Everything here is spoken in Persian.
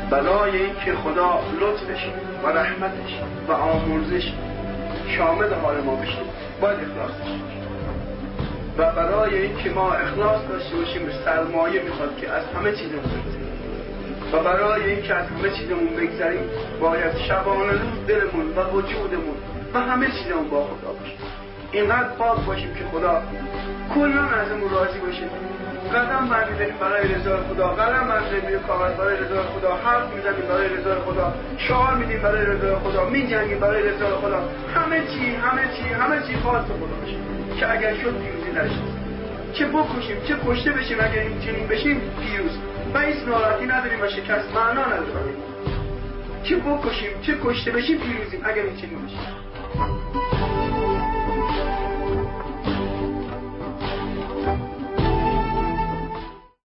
برای اینکه خدا لطفش و رحمتش و آمرزش شامل حال ما بشه باید اخلاص داشته و برای اینکه ما اخلاص داشته باشیم سرمایه میخواد که از همه چیزمون بگذاریم و برای اینکه از همه چیزمون بگذاریم باید شبانه روز دلمون و وجودمون و همه چیزمون با خدا باشه. اینقدر پاک باشیم که خدا کلا ازمون راضی باشه. قدم برمی‌داریم برای رضای خدا، قدم برمی‌داریم کاغذ برای رضای خدا، حرف میزنیم برای رضای خدا، شعار میدیم برای رضای خدا، میجنگیم برای رضای خدا. همه چی خاص خدا باشه که اگر شد پیروزی نشه. چه بکشیم چه کشته بشیم اگر این چنین بشیم پیروز و هیچ ناراحتی نداریم و شکست معنا نداره. چه بکشیم چه کشته بشیم پیروزیم اگر این چنین بشیم.